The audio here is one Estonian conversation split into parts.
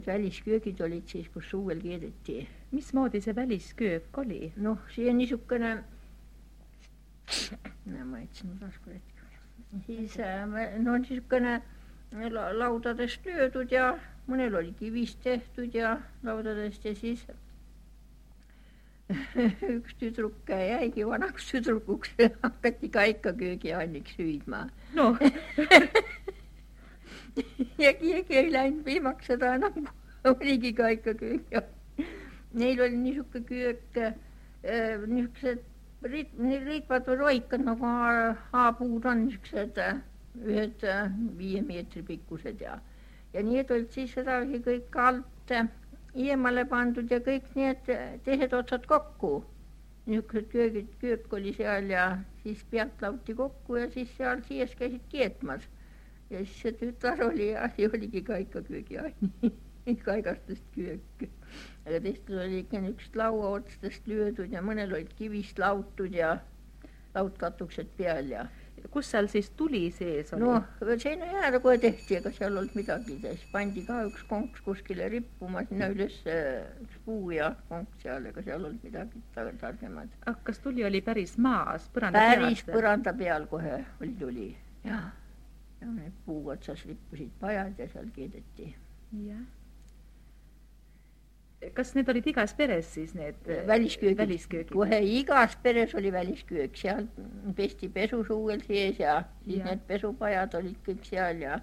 Välisköögid olid siis, kus suvel keedeti. Mismoodi see välisköök oli? Noh, see niisugune, ma etsin raskuretki. Siis no niisugune laudadest löödud ja mõnel oli kivist tehtud ja laudadest ja siis üks tüdruk jäigi vanaks tüdrukuks ja hakati kaikaköögi anniks hüüdma. No. Ja keegi ei läinud viimaks seda enam, oligi kaikaköögi. Neil oli niisugune köök, niisugused riikvad või roikad, nagu haapuud on, niisugused ühed 5 meetri pikkused ja need olid siis sedasi kõik alt eemale pandud ja kõik need teised otsad kokku. Niisugused köök oli seal ja siis pealt lauti kokku ja siis seal sees käisid keetmas. Ja siis see tütar oligi kaikaköögi kaikastest köök. Aga teistel oli ikka niisugused lauaotstest löödud ja mõnel olid kivist lautud ja laudkatuksed peal ja kus seal siis tuli sees oli? No, seina jääda kohe tehti, ega seal olnud midagi. Siis pandi ka üks konks kuskile rippuma, sinna üles üks puu ja konks seal, ega seal olnud midagi targemad. Kas tuli oli päris maas, põranda peal? Päris põranda peal kohe oli tuli. Ja need puu otsas rippusid pajad ja seal keedeti. Ja. Kas need olid igas peres siis need välisköögid? Kohe igas peres oli välisköök. Seal pesti pesusuuel sees ja siis need pesupajad olid kõik seal ja...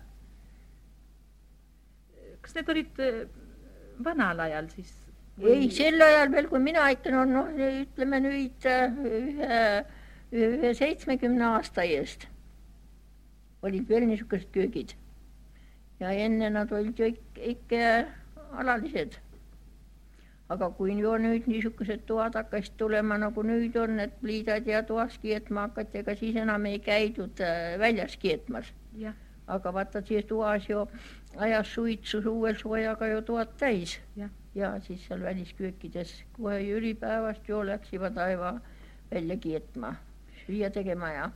Kas need olid vanal ajal siis? Ei, sel ajal veel, kui mina ikka, ütleme nüüd ühe 70 aasta eest olid veel niisugused köögid. Ja enne nad olid ju ikka alalised. Aga kui nüüd niisugused toad hakkasid tulema, nagu nüüd on, et pliidad ja toas keetma hakati, ega siis enam ei käidud väljas keetmas. Ja. Aga vaata, siis toas ju ajas suitsu suvel soojaga ju toad täis. Ja siis seal välisköökides kohe ülipäevast ju läksivad aiva välja keetma, süüa tegema ja